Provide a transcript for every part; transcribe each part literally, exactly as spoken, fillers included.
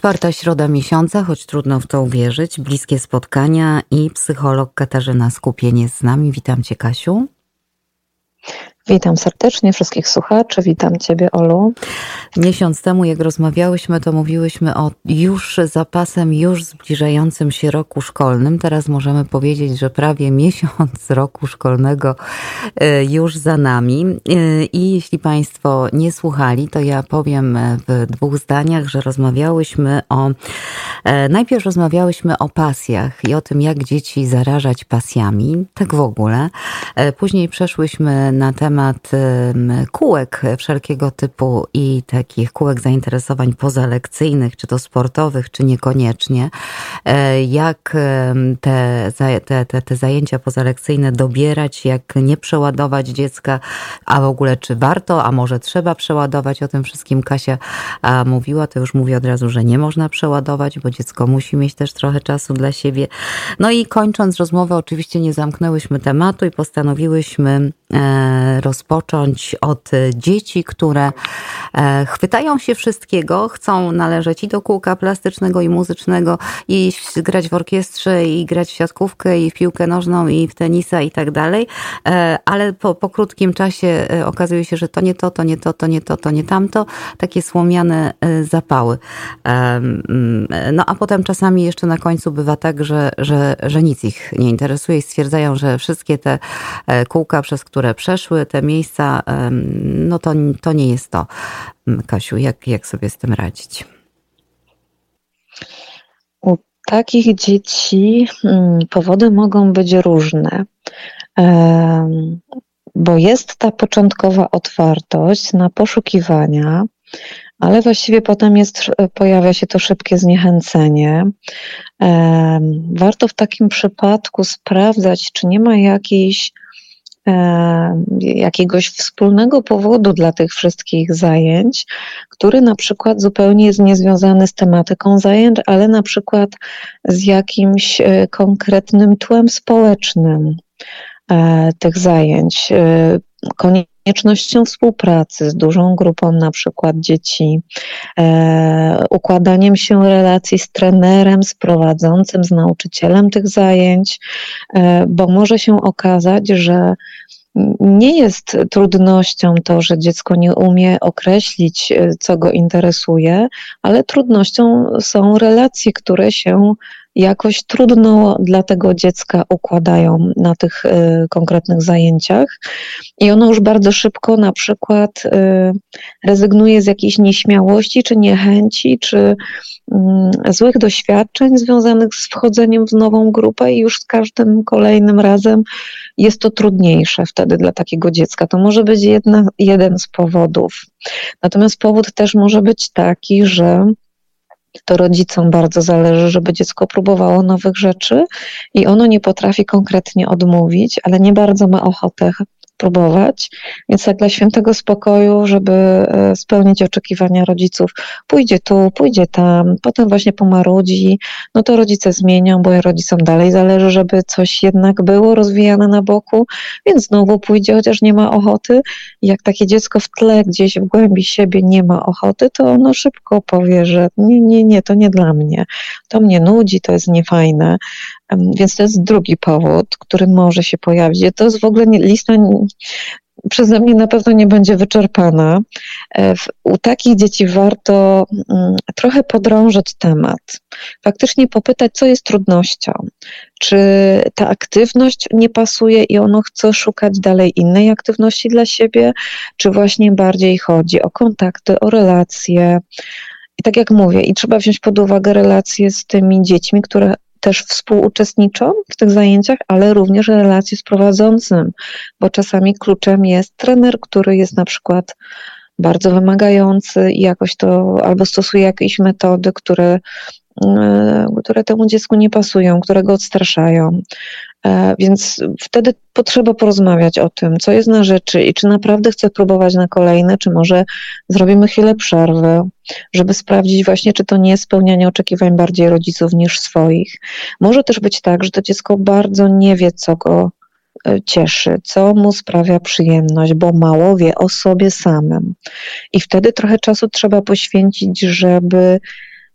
Czwarta środa miesiąca, choć trudno w to uwierzyć, bliskie spotkania i psycholog Katarzyna Skupień jest z nami. Witam Cię, Kasiu. Witam serdecznie wszystkich słuchaczy, witam Ciebie, Olu. Miesiąc temu, jak rozmawiałyśmy, to mówiłyśmy o już zapasem, już zbliżającym się roku szkolnym. Teraz możemy powiedzieć, że prawie miesiąc roku szkolnego już za nami. I jeśli Państwo nie słuchali, to ja powiem w dwóch zdaniach, że rozmawiałyśmy o... Najpierw rozmawiałyśmy o pasjach i o tym, jak dzieci zarażać pasjami, tak w ogóle. Później przeszłyśmy na temat temat kółek wszelkiego typu i takich kółek zainteresowań pozalekcyjnych, czy to sportowych, czy niekoniecznie. Jak te, te, te, te zajęcia pozalekcyjne dobierać, jak nie przeładować dziecka, a w ogóle czy warto, a może trzeba przeładować. O tym wszystkim Kasia mówiła, to już mówię od razu, że nie można przeładować, bo dziecko musi mieć też trochę czasu dla siebie. No i kończąc rozmowę, oczywiście nie zamknęłyśmy tematu i postanowiłyśmy rozpocząć od dzieci, które chwytają się wszystkiego, chcą należeć i do kółka plastycznego i muzycznego, i grać w orkiestrze, i grać w siatkówkę, i w piłkę nożną, i w tenisa i tak dalej, ale po, po krótkim czasie okazuje się, że to nie to, to nie to, to nie to, to nie tamto, takie słomiane zapały. No a potem czasami jeszcze na końcu bywa tak, że, że, że nic ich nie interesuje i stwierdzają, że wszystkie te kółka, przez które przeszły, te miejsca, no to, to nie jest to. Kasiu, jak, jak sobie z tym radzić? U takich dzieci powody mogą być różne, bo jest ta początkowa otwartość na poszukiwania, ale właściwie potem jest, pojawia się to szybkie zniechęcenie. Warto w takim przypadku sprawdzać, czy nie ma jakiejś jakiegoś wspólnego powodu dla tych wszystkich zajęć, który na przykład zupełnie jest niezwiązany z tematyką zajęć, ale na przykład z jakimś konkretnym tłem społecznym tych zajęć, koniecznością współpracy z dużą grupą na przykład dzieci, układaniem się relacji z trenerem, z prowadzącym, z nauczycielem tych zajęć, bo może się okazać, że nie jest trudnością to, że dziecko nie umie określić, co go interesuje, ale trudnością są relacje, które się jakoś trudno dla tego dziecka układają na tych y, konkretnych zajęciach i ono już bardzo szybko na przykład y, rezygnuje z jakiejś nieśmiałości, czy niechęci, czy y, złych doświadczeń związanych z wchodzeniem w nową grupę i już z każdym kolejnym razem jest to trudniejsze wtedy dla takiego dziecka. To może być jedna, jeden z powodów. Natomiast powód też może być taki, że to rodzicom bardzo zależy, żeby dziecko próbowało nowych rzeczy i ono nie potrafi konkretnie odmówić, ale nie bardzo ma ochotę próbować, więc tak dla świętego spokoju, żeby spełnić oczekiwania rodziców, pójdzie tu, pójdzie tam, potem właśnie pomarudzi, no to rodzice zmienią, bo rodzicom dalej zależy, żeby coś jednak było rozwijane na boku, więc znowu pójdzie, chociaż nie ma ochoty. I jak takie dziecko w tle gdzieś w głębi siebie nie ma ochoty, to ono szybko powie, że nie, nie, nie, to nie dla mnie, to mnie nudzi, to jest niefajne. Więc to jest drugi powód, który może się pojawić. To jest w ogóle nie, lista przeze mnie na pewno nie będzie wyczerpana. U takich dzieci warto trochę podrążyć temat. Faktycznie popytać, co jest trudnością. Czy ta aktywność nie pasuje i ono chce szukać dalej innej aktywności dla siebie, czy właśnie bardziej chodzi o kontakty, o relacje. I tak jak mówię, i trzeba wziąć pod uwagę relacje z tymi dziećmi, które też współuczestniczą w tych zajęciach, ale również relacje z prowadzącym, bo czasami kluczem jest trener, który jest na przykład bardzo wymagający i jakoś to albo stosuje jakieś metody, które, które temu dziecku nie pasują, które go odstraszają. Więc wtedy potrzeba porozmawiać o tym, co jest na rzeczy i czy naprawdę chcę próbować na kolejne, czy może zrobimy chwilę przerwy, żeby sprawdzić właśnie, czy to nie jest spełnianie oczekiwań bardziej rodziców niż swoich. Może też być tak, że to dziecko bardzo nie wie, co go cieszy, co mu sprawia przyjemność, bo mało wie o sobie samym. I wtedy trochę czasu trzeba poświęcić, żeby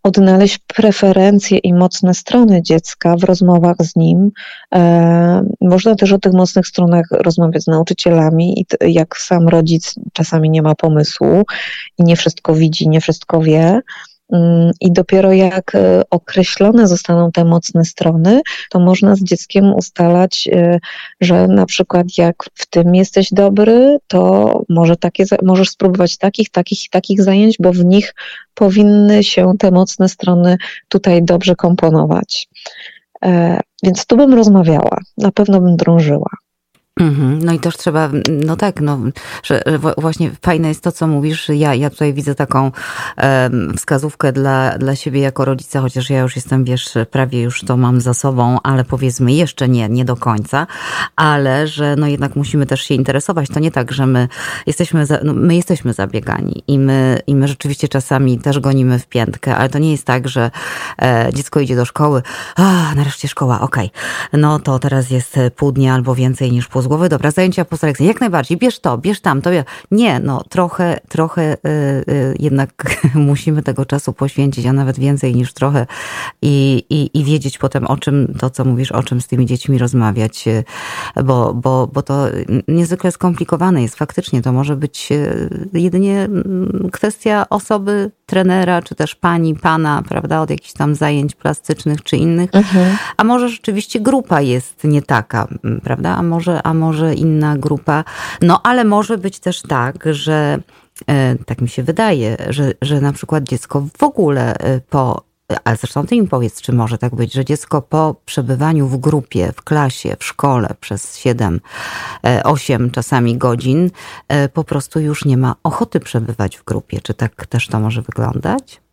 odnaleźć preferencje i mocne strony dziecka w rozmowach z nim. E, można też o tych mocnych stronach rozmawiać z nauczycielami i t- jak sam rodzic czasami nie ma pomysłu i nie wszystko widzi, nie wszystko wie. I dopiero jak określone zostaną te mocne strony, to można z dzieckiem ustalać, że na przykład jak w tym jesteś dobry, to może takie, możesz spróbować takich, takich i takich zajęć, bo w nich powinny się te mocne strony tutaj dobrze komponować. Więc tu bym rozmawiała, na pewno bym drążyła. No i też trzeba, no tak, no, że właśnie fajne jest to, co mówisz. Ja, ja tutaj widzę taką um, wskazówkę dla, dla siebie jako rodzica, chociaż ja już jestem, wiesz, prawie już to mam za sobą, ale powiedzmy jeszcze nie, nie do końca, ale że no jednak musimy też się interesować. To nie tak, że my jesteśmy, za, no, my jesteśmy zabiegani i my, i my rzeczywiście czasami też gonimy w piętkę, ale to nie jest tak, że e, dziecko idzie do szkoły, a nareszcie szkoła, okej, okay. No to teraz jest pół dnia albo więcej niż pół z głowy, dobra, zajęcia postelekcyjne, jak najbardziej, bierz to, bierz tam, to. Nie, no trochę, trochę y, y, jednak musimy tego czasu poświęcić, a nawet więcej niż trochę i, i, i wiedzieć potem o czym, to co mówisz, o czym z tymi dziećmi rozmawiać, bo, bo, bo to niezwykle skomplikowane jest faktycznie, to może być jedynie kwestia osoby, trenera, czy też pani, pana, prawda, od jakichś tam zajęć plastycznych czy innych, mhm. A może rzeczywiście grupa jest nie taka, prawda, a może, a może inna grupa, no ale może być też tak, że tak mi się wydaje, że, że na przykład dziecko w ogóle po, a zresztą ty mi powiedz, czy może tak być, że dziecko po przebywaniu w grupie, w klasie, w szkole przez siedem, osiem czasami godzin po prostu już nie ma ochoty przebywać w grupie. Czy tak też to może wyglądać?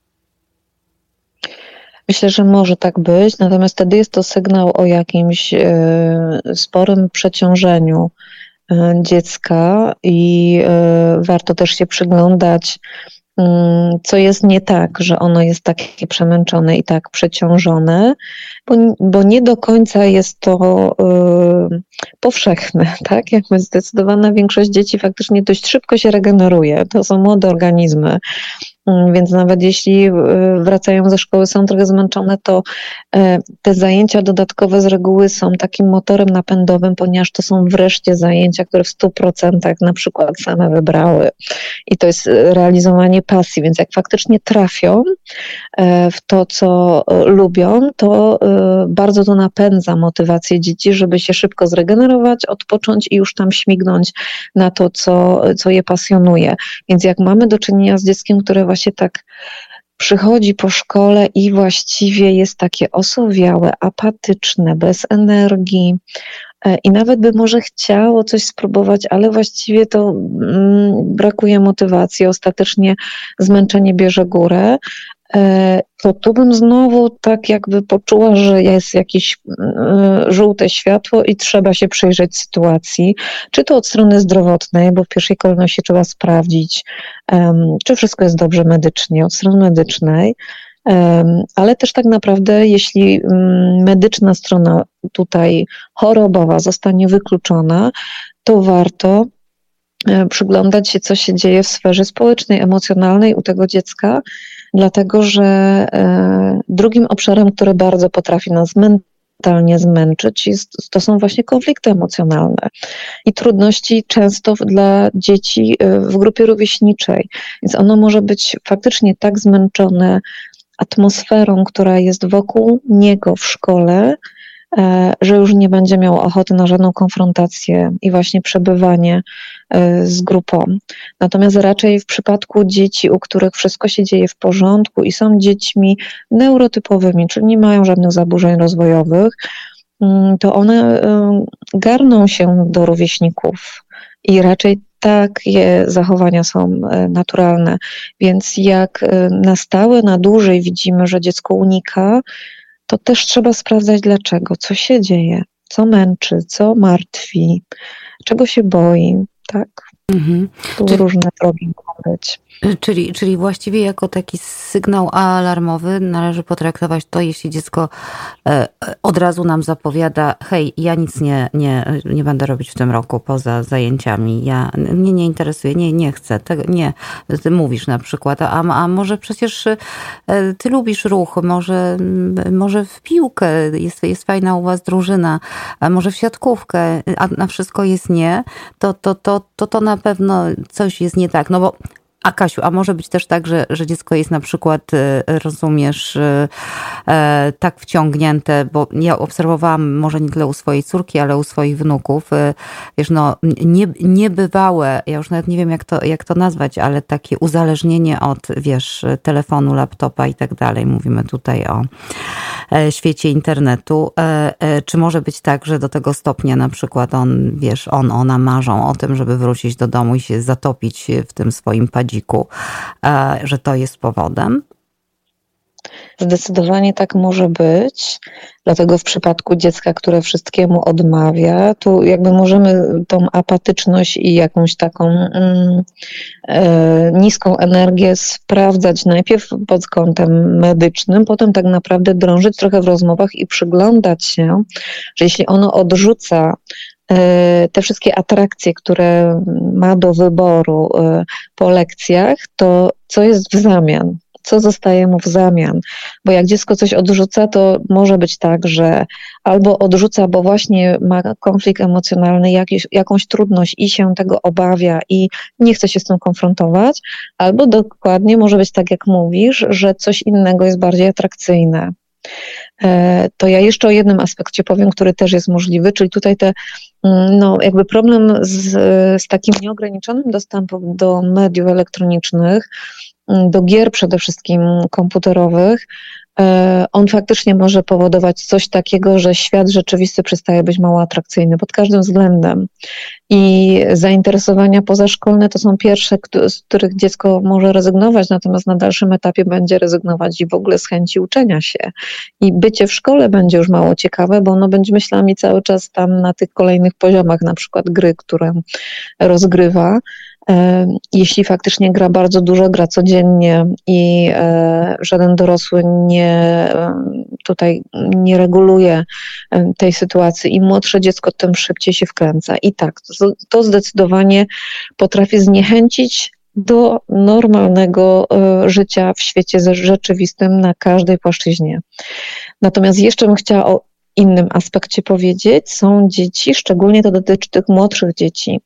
Myślę, że może tak być, natomiast wtedy jest to sygnał o jakimś y, sporym przeciążeniu y, dziecka i y, warto też się przyglądać, y, co jest nie tak, że ono jest takie przemęczone i tak przeciążone, bo, bo nie do końca jest to y, powszechne, tak? Jakby zdecydowana większość dzieci faktycznie dość szybko się regeneruje. To są młode organizmy. Więc nawet jeśli wracają ze szkoły, są trochę zmęczone, to te zajęcia dodatkowe z reguły są takim motorem napędowym, ponieważ to są wreszcie zajęcia, które w stu procentach na przykład same wybrały. I to jest realizowanie pasji, więc jak faktycznie trafią w to, co lubią, to bardzo to napędza motywację dzieci, żeby się szybko zregenerować, odpocząć i już tam śmignąć na to, co, co je pasjonuje. Więc jak mamy do czynienia z dzieckiem, które właśnie się tak przychodzi po szkole i właściwie jest takie osowiałe, apatyczne, bez energii i nawet by może chciało coś spróbować, ale właściwie to mm, brakuje motywacji, ostatecznie zmęczenie bierze górę, to tu bym znowu tak jakby poczuła, że jest jakieś żółte światło i trzeba się przyjrzeć sytuacji, czy to od strony zdrowotnej, bo w pierwszej kolejności trzeba sprawdzić, czy wszystko jest dobrze medycznie, od strony medycznej, ale też tak naprawdę, jeśli medyczna strona tutaj chorobowa zostanie wykluczona, to warto przyglądać się, co się dzieje w sferze społecznej, emocjonalnej u tego dziecka, dlatego że drugim obszarem, który bardzo potrafi nas mentalnie zmęczyć, jest, to są właśnie konflikty emocjonalne i trudności często dla dzieci w grupie rówieśniczej. Więc ono może być faktycznie tak zmęczone atmosferą, która jest wokół niego w szkole, że już nie będzie miał ochoty na żadną konfrontację i właśnie przebywanie z grupą. Natomiast raczej w przypadku dzieci, u których wszystko się dzieje w porządku i są dziećmi neurotypowymi, czyli nie mają żadnych zaburzeń rozwojowych, to one garną się do rówieśników i raczej takie zachowania są naturalne. Więc jak na stałe, na dłużej widzimy, że dziecko unika, to też trzeba sprawdzać dlaczego, co się dzieje, co męczy, co martwi, czego się boi, tak? Mhm. Tu czyli, różne drogi mogą być. Czyli, czyli właściwie jako taki sygnał alarmowy należy potraktować to, jeśli dziecko od razu nam zapowiada: hej, ja nic nie, nie, nie będę robić w tym roku poza zajęciami, ja, mnie nie interesuje, nie, nie chcę, tego, nie, ty mówisz na przykład, a, a może przecież ty lubisz ruch, może, może w piłkę, jest, jest fajna u was drużyna, a może w siatkówkę, a na wszystko jest nie, to to, to, to, to na pewno coś jest nie tak, no bo a Kasiu, a może być też tak, że, że dziecko jest na przykład, rozumiesz, tak wciągnięte, bo ja obserwowałam może nie tyle u swojej córki, ale u swoich wnuków, wiesz, no nie, niebywałe, ja już nawet nie wiem jak to, jak to nazwać, ale takie uzależnienie od, wiesz, telefonu, laptopa i tak dalej. Mówimy tutaj o świecie internetu. Czy może być tak, że do tego stopnia na przykład on, wiesz, on, ona marzą o tym, żeby wrócić do domu i się zatopić w tym swoim padziku, że to jest powodem? Zdecydowanie tak może być, dlatego w przypadku dziecka, które wszystkiemu odmawia, tu jakby możemy tą apatyczność i jakąś taką mm, e, niską energię sprawdzać najpierw pod kątem medycznym, potem tak naprawdę drążyć trochę w rozmowach i przyglądać się, że jeśli ono odrzuca te wszystkie atrakcje, które ma do wyboru po lekcjach, to co jest w zamian? Co zostaje mu w zamian? Bo jak dziecko coś odrzuca, to może być tak, że albo odrzuca, bo właśnie ma konflikt emocjonalny, jakiś, jakąś trudność i się tego obawia i nie chce się z tym konfrontować, albo dokładnie może być tak, jak mówisz, że coś innego jest bardziej atrakcyjne. To ja jeszcze o jednym aspekcie powiem, który też jest możliwy, czyli tutaj te, no jakby problem z, z takim nieograniczonym dostępem do mediów elektronicznych, do gier przede wszystkim komputerowych, on faktycznie może powodować coś takiego, że świat rzeczywisty przestaje być mało atrakcyjny pod każdym względem. I zainteresowania pozaszkolne to są pierwsze, z których dziecko może rezygnować, natomiast na dalszym etapie będzie rezygnować i w ogóle z chęci uczenia się. I bycie w szkole będzie już mało ciekawe, bo ono będzie myślami cały czas tam na tych kolejnych poziomach, na przykład gry, które rozgrywa. Jeśli faktycznie gra bardzo dużo, gra codziennie i żaden dorosły nie, tutaj nie reguluje tej sytuacji i młodsze dziecko tym szybciej się wkręca. I tak, to, to zdecydowanie potrafi zniechęcić do normalnego życia w świecie rzeczywistym na każdej płaszczyźnie. Natomiast jeszcze bym chciała o innym aspekcie powiedzieć. Są dzieci, szczególnie to dotyczy tych młodszych dzieci,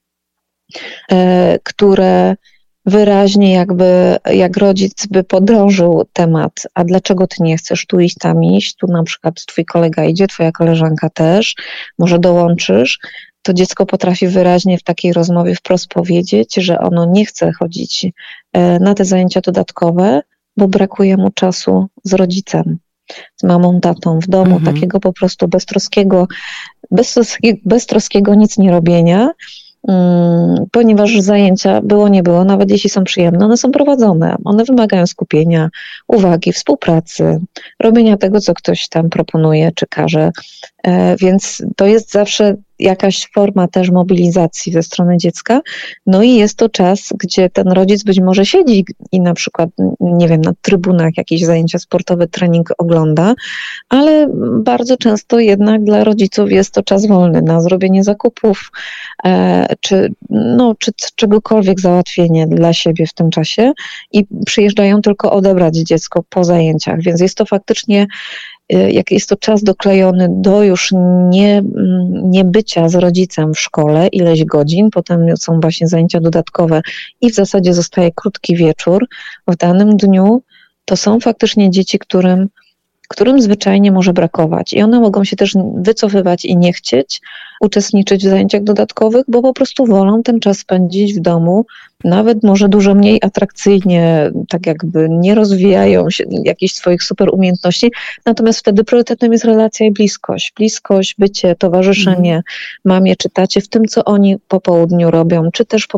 które wyraźnie jakby, jak rodzic by podrążył temat, a dlaczego ty nie chcesz tu iść, tam iść, tu na przykład twój kolega idzie, twoja koleżanka też, może dołączysz, to dziecko potrafi wyraźnie w takiej rozmowie wprost powiedzieć, że ono nie chce chodzić na te zajęcia dodatkowe, bo brakuje mu czasu z rodzicem, z mamą, tatą w domu, mhm. takiego po prostu beztroskiego, beztroskiego, beztroskiego nic nie robienia, ponieważ zajęcia było, nie było, nawet jeśli są przyjemne, one są prowadzone, one wymagają skupienia, uwagi, współpracy, robienia tego, co ktoś tam proponuje czy każe, więc to jest zawsze jakaś forma też mobilizacji ze strony dziecka, no i jest to czas, gdzie ten rodzic być może siedzi i na przykład, nie wiem, na trybunach jakieś zajęcia sportowe, trening ogląda, ale bardzo często jednak dla rodziców jest to czas wolny na zrobienie zakupów, czy, no, czy czegokolwiek załatwienie dla siebie w tym czasie i przyjeżdżają tylko odebrać dziecko po zajęciach, więc jest to faktycznie, jak jest to czas doklejony do już nie, nie bycia z rodzicem w szkole, ileś godzin, potem są właśnie zajęcia dodatkowe i w zasadzie zostaje krótki wieczór w danym dniu, to są faktycznie dzieci, którym którym zwyczajnie może brakować. I one mogą się też wycofywać i nie chcieć uczestniczyć w zajęciach dodatkowych, bo po prostu wolą ten czas spędzić w domu, nawet może dużo mniej atrakcyjnie, tak jakby nie rozwijają się jakichś swoich super umiejętności, natomiast wtedy priorytetem jest relacja i bliskość. Bliskość, bycie, towarzyszenie mamie czy tacie w tym, co oni po południu robią, czy też po prostu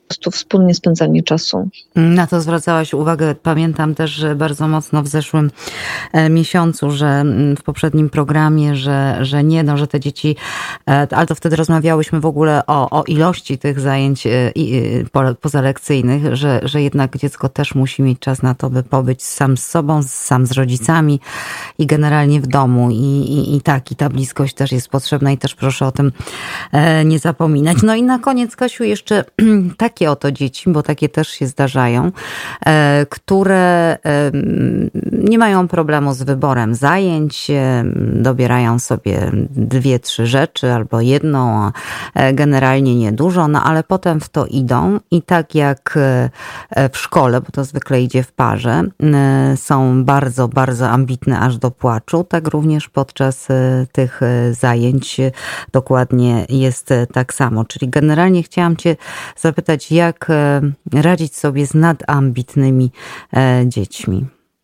prostu wspólnie spędzanie czasu. Na to zwracałaś uwagę. Pamiętam też że bardzo mocno w zeszłym miesiącu, że w poprzednim programie, że, że nie, no, że te dzieci, ale to wtedy rozmawiałyśmy w ogóle o, o ilości tych zajęć pozalekcyjnych, że, że jednak dziecko też musi mieć czas na to, by pobyć sam z sobą, sam z rodzicami i generalnie w domu. I, i, i tak, i ta bliskość też jest potrzebna i też proszę o tym nie zapominać. No i na koniec, Kasiu, jeszcze takie oto dzieci, bo takie też się zdarzają, które nie mają problemu z wyborem zajęć, dobierają sobie dwie, trzy rzeczy albo jedną, a generalnie niedużo, no ale potem w to idą i tak jak w szkole, bo to zwykle idzie w parze, są bardzo, bardzo ambitne aż do płaczu, tak również podczas tych zajęć dokładnie jest tak samo. Czyli generalnie chciałam Cię zapytać, jak radzić sobie z nadambitnymi dziećmi?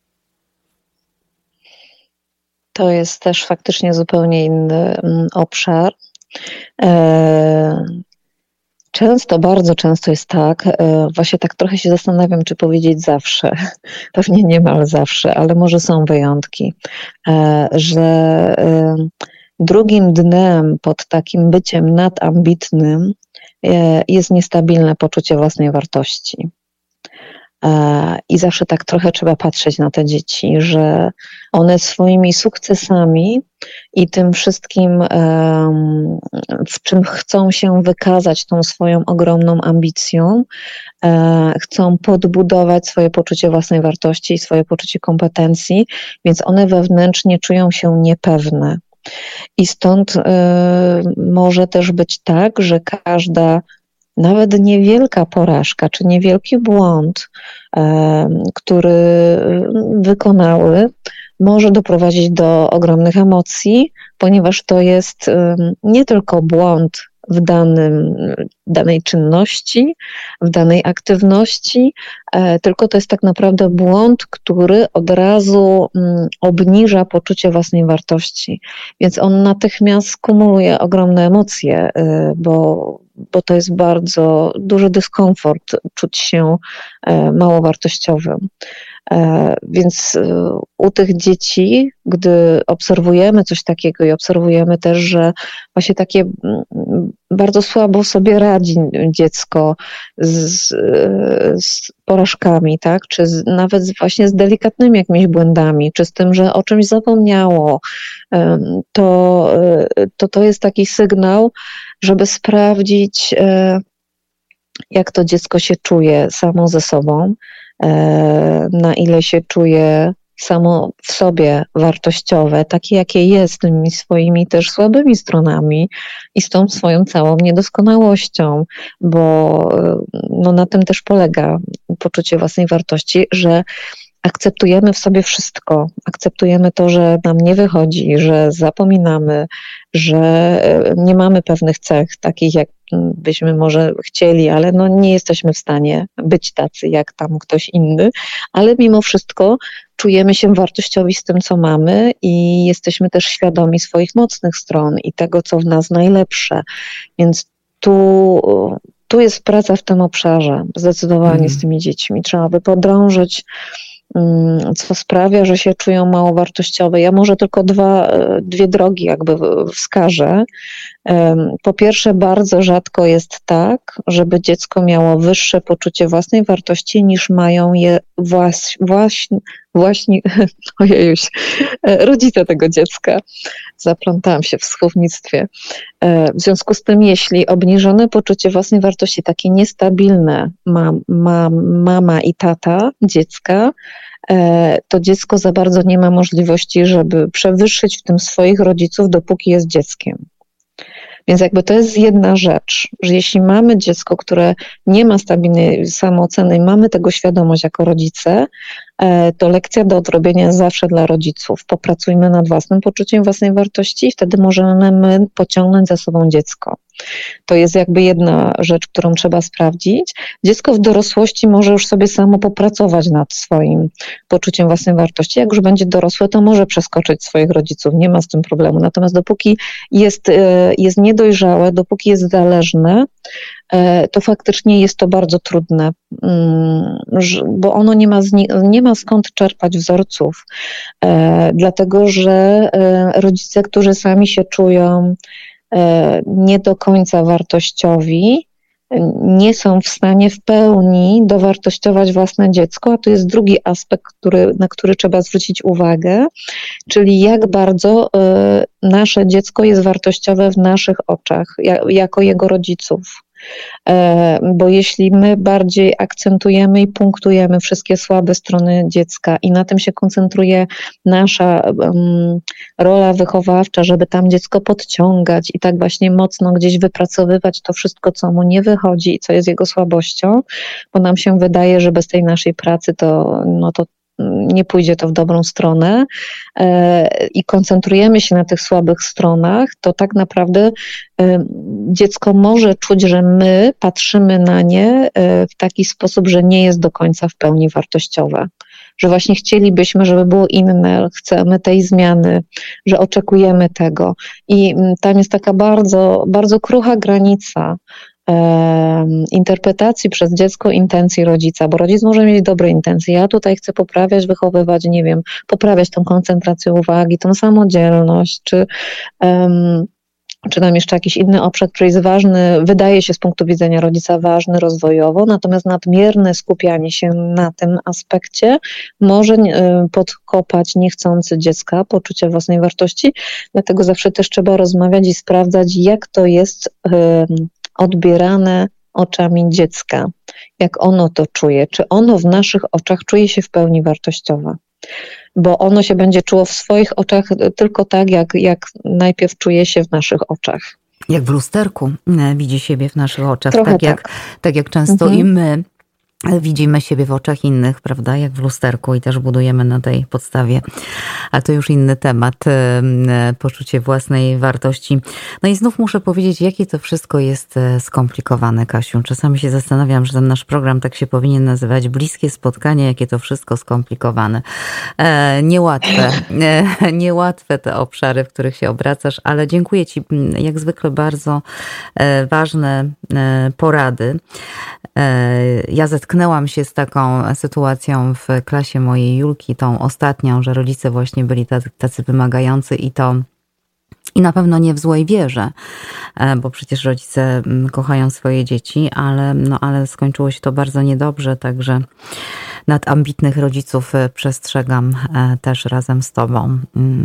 To jest też faktycznie zupełnie inny obszar. Często, bardzo często jest tak, właśnie tak trochę się zastanawiam, czy powiedzieć zawsze, pewnie niemal zawsze, ale może są wyjątki, że drugim dnem pod takim byciem nadambitnym jest niestabilne poczucie własnej wartości. I zawsze tak trochę trzeba patrzeć na te dzieci, że one swoimi sukcesami i tym wszystkim, w czym chcą się wykazać, tą swoją ogromną ambicją, chcą podbudować swoje poczucie własnej wartości i swoje poczucie kompetencji, więc one wewnętrznie czują się niepewne. I stąd y, może też być tak, że każda nawet niewielka porażka czy niewielki błąd, y, który wykonały, może doprowadzić do ogromnych emocji, ponieważ to jest y, nie tylko błąd w danym, danej czynności, w danej aktywności, tylko to jest tak naprawdę błąd, który od razu obniża poczucie własnej wartości. Więc on natychmiast kumuluje ogromne emocje, bo, bo to jest bardzo duży dyskomfort czuć się mało wartościowym. Więc u tych dzieci, gdy obserwujemy coś takiego i obserwujemy też, że właśnie takie bardzo słabo sobie radzi dziecko z, z porażkami, tak? Czy z, nawet właśnie z delikatnymi jakimiś błędami, czy z tym, że o czymś zapomniało, to to, to jest taki sygnał, żeby sprawdzić, jak to dziecko się czuje samo ze sobą, na ile się czuje samo w sobie wartościowe, takie jakie jest, z tymi swoimi też słabymi stronami i z tą swoją całą niedoskonałością, bo no, na tym też polega poczucie własnej wartości, że akceptujemy w sobie wszystko, akceptujemy to, że nam nie wychodzi, że zapominamy, że nie mamy pewnych cech, takich jak byśmy może chcieli, ale no nie jesteśmy w stanie być tacy jak tam ktoś inny, ale mimo wszystko czujemy się wartościowi z tym, co mamy i jesteśmy też świadomi swoich mocnych stron i tego, co w nas najlepsze. Więc tu, tu jest praca w tym obszarze, zdecydowanie mm. z tymi dziećmi. Trzeba by podrążyć, co sprawia, że się czują mało wartościowe. Ja może tylko dwa, dwie drogi jakby wskażę. Po pierwsze, bardzo rzadko jest tak, żeby dziecko miało wyższe poczucie własnej wartości niż mają je właśnie, właśnie, właśnie ojejuś, rodzice tego dziecka. Zaplątałam się w słownictwie. W związku z tym, jeśli obniżone poczucie własnej wartości, takie niestabilne ma, ma mama i tata dziecka, to dziecko za bardzo nie ma możliwości, żeby przewyższyć w tym swoich rodziców, dopóki jest dzieckiem. Więc jakby to jest jedna rzecz, że jeśli mamy dziecko, które nie ma stabilnej samooceny i mamy tego świadomość jako rodzice, to lekcja do odrobienia jest zawsze dla rodziców. Popracujmy nad własnym poczuciem własnej wartości i wtedy możemy pociągnąć za sobą dziecko. To jest jakby jedna rzecz, którą trzeba sprawdzić. Dziecko w dorosłości może już sobie samo popracować nad swoim poczuciem własnej wartości. Jak już będzie dorosłe, to może przeskoczyć swoich rodziców, nie ma z tym problemu. Natomiast dopóki jest, jest niedojrzałe, dopóki jest zależne, to faktycznie jest to bardzo trudne, bo ono nie ma, nie ma skąd czerpać wzorców, dlatego że rodzice, którzy sami się czują nie do końca wartościowi, nie są w stanie w pełni dowartościować własne dziecko, a to jest drugi aspekt, który, na który trzeba zwrócić uwagę, czyli jak bardzo nasze dziecko jest wartościowe w naszych oczach, jako jego rodziców. Bo jeśli my bardziej akcentujemy i punktujemy wszystkie słabe strony dziecka i na tym się koncentruje nasza um, rola wychowawcza, żeby tam dziecko podciągać i tak właśnie mocno gdzieś wypracowywać to wszystko, co mu nie wychodzi i co jest jego słabością, bo nam się wydaje, że bez tej naszej pracy to, no to nie pójdzie to w dobrą stronę i koncentrujemy się na tych słabych stronach, to tak naprawdę dziecko może czuć, że my patrzymy na nie w taki sposób, że nie jest do końca w pełni wartościowe. Że właśnie chcielibyśmy, żeby było inne, chcemy tej zmiany, że oczekujemy tego. I tam jest taka bardzo, bardzo krucha granica interpretacji przez dziecko intencji rodzica, bo rodzic może mieć dobre intencje. Ja tutaj chcę poprawiać, wychowywać, nie wiem, poprawiać tą koncentrację uwagi, tą samodzielność, czy, um, czy tam jeszcze jakiś inny obszar, który jest ważny, wydaje się z punktu widzenia rodzica ważny rozwojowo, natomiast nadmierne skupianie się na tym aspekcie może podkopać niechcący dziecka poczucie własnej wartości, dlatego zawsze też trzeba rozmawiać i sprawdzać, jak to jest um, odbierane oczami dziecka, jak ono to czuje, czy ono w naszych oczach czuje się w pełni wartościowe, bo ono się będzie czuło w swoich oczach tylko tak, jak, jak najpierw czuje się w naszych oczach. Jak w lusterku widzi siebie w naszych oczach, Trochę tak, tak. Jak, tak jak często mhm. i my widzimy siebie w oczach innych, prawda, jak w lusterku i też budujemy na tej podstawie. A to już inny temat, poczucie własnej wartości. No i znów muszę powiedzieć, jakie to wszystko jest skomplikowane, Kasiu. Czasami się zastanawiam, że ten nasz program tak się powinien nazywać Bliskie Spotkania, jakie to wszystko skomplikowane. E, niełatwe, e, niełatwe te obszary, w których się obracasz, ale dziękuję Ci jak zwykle bardzo e, ważne e, porady. E, ja zetknęłam się z taką sytuacją w klasie mojej Julki, tą ostatnią, że rodzice właśnie byli tacy, tacy wymagający i to i na pewno nie w złej wierze, bo przecież rodzice kochają swoje dzieci, ale, no, ale skończyło się to bardzo niedobrze, także nad ambitnych rodziców przestrzegam też razem z Tobą.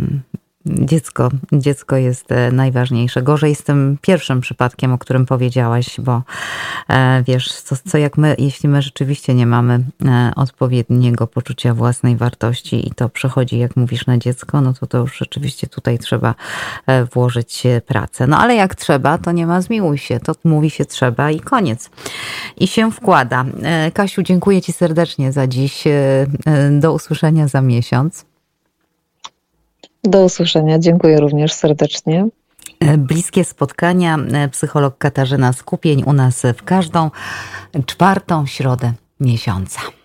Dziecko, dziecko jest najważniejsze. Gorzej z tym pierwszym przypadkiem, o którym powiedziałaś, bo wiesz, co, co jak my, jeśli my rzeczywiście nie mamy odpowiedniego poczucia własnej wartości i to przechodzi, jak mówisz, na dziecko, no to to już rzeczywiście tutaj trzeba włożyć pracę. No ale jak trzeba, to nie ma zmiłuj się. To mówi się trzeba i koniec. I się wkłada. Kasiu, dziękuję Ci serdecznie za dziś. Do usłyszenia za miesiąc. Do usłyszenia. Dziękuję również serdecznie. Bliskie Spotkania. Psycholog Katarzyna Skupień u nas w każdą czwartą środę miesiąca.